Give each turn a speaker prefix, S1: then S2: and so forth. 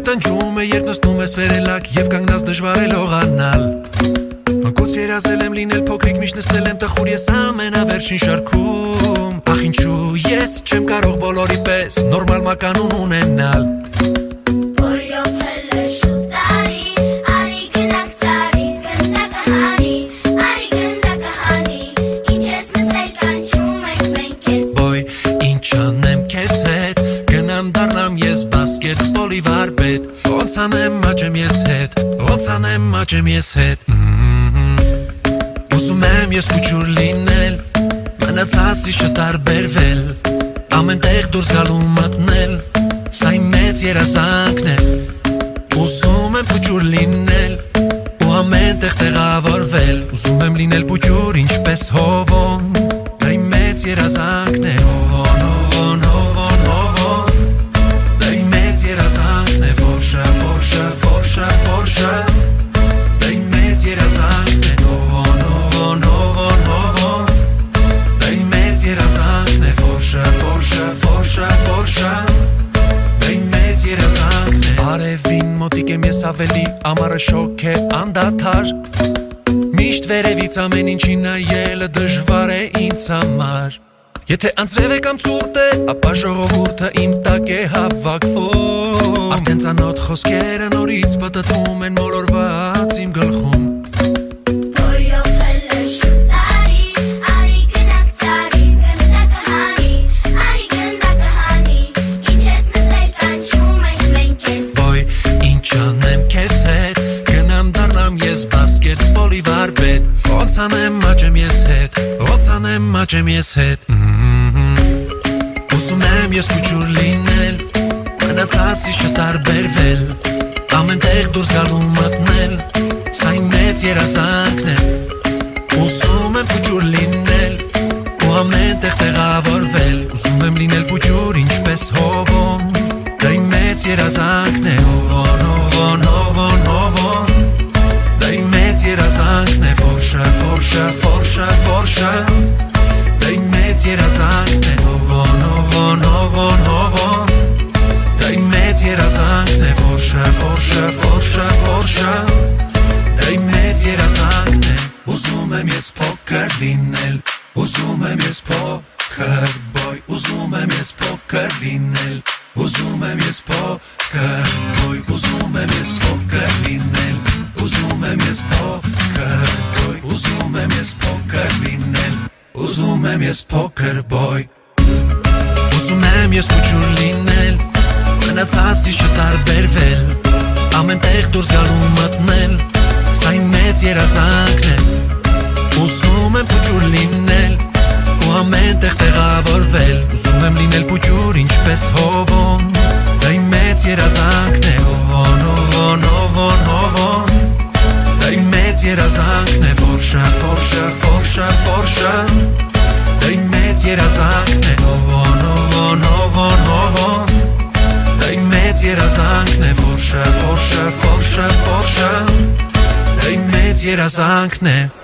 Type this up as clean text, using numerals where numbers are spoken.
S1: տնջում է, երբ նստում ես վերելակ Եվ կանգնած դժվար է լողանալ Մանկուց երազել եմ լինել փոքրիկ Միշտ նստել եմ տխուր ես ամենավերջին շարքում Ախ ինչու ես չեմ կարող բոլորի պես Նորմալ մականուն ունենալ Ոնց անեմ աճեմ ես հետ Ուզում եմ ես կուչուր լինել Մնացածի չտարբերվել Ամեն տեղ դուրս գալու մտնել Սա իմ մեծ երազանքն է Ուզում եմ կուչուր լինել Ու ամեն տեղ տեղավորվել Ուզում եմ լինել կուչուր ինչպես հովոն Դա իմ մեծ երազանքն է Հովոն Դա իմ մեծ երազանքն է Ֆորշա Դա իմ մեծ երազանքն է Հովոն Դա իմ մեծ երազանքն է Ֆորշա Դա իմ մեծ երազանքն է Արևին մոտիկ եմ ես ավելի Ամառը շոգ է անդադար Միշտ վերևից ամեն ինչի նայելը դժվար է ինձ համար Եթե անձրև է կամ ցուրտ է, ապա ժողովուրդը իմ տակ է հավաքվում Արդեն ծանոթ խոսքերը նորից պտտվում են մոլորված իմ գլխում Ոյ, ինչ անեմ քեզ հետ, գնամ դառնամ ես բասկետբոլի վարպետ Ոնց անեմ աճեմ ես հետ Ուզում եմ ես կուչուր լինել Մնացածի չտարբերվել Ամեն տեղ դուրս գալու մտնել Սա իմ մեծ երազանքն է Ուզում եմ կուչուր լինել Ու ամեն տեղ տեղավորվել Ուզում եմ լինել կուչուր ինչպես հովոն Դա իմ մեծ երազանքն է Հովոն Դա իմ մեծ երազանքն է Ֆորշա Դա իմ մեծ երազանքն է Հովոն Դա իմ մեծ երազանքն է Ֆորշա Դա իմ մեծ երազանքն է Ուզում եմ ես փոքր լինել Ուզում եմ ես փոքր բոյ Ուզում եմ ես փոքր լինել Ուզում եմ ես փոքր բոյ Ուզում եմ ես փոքր լինել Ուզում եմ ես փոքր բոյ Ուզում եմ ես փոքր լինել Ուզում եմ ես փոքր բոյ Ուզում եմ ես կուչուր լինել Մնացածի չտարբերվել Ամեն տեղ դուրս գալու մտնել Սա իմ մեծ երազանքն է Ուզում եմ կուչուր լինել Ու ամեն տեղ տեղավորվել Ուզում եմ լինել կուչուր ինչպես հովոն Դա իմ մեծ երազանքն է Հովոն Դա իմ մեծ երազանքն է Ֆորշա Դա իմ մեծ երազանքն է Հովոն Դա իմ մեծ երազանքն է Ֆորշա Դա իմ մեծ երազանքն է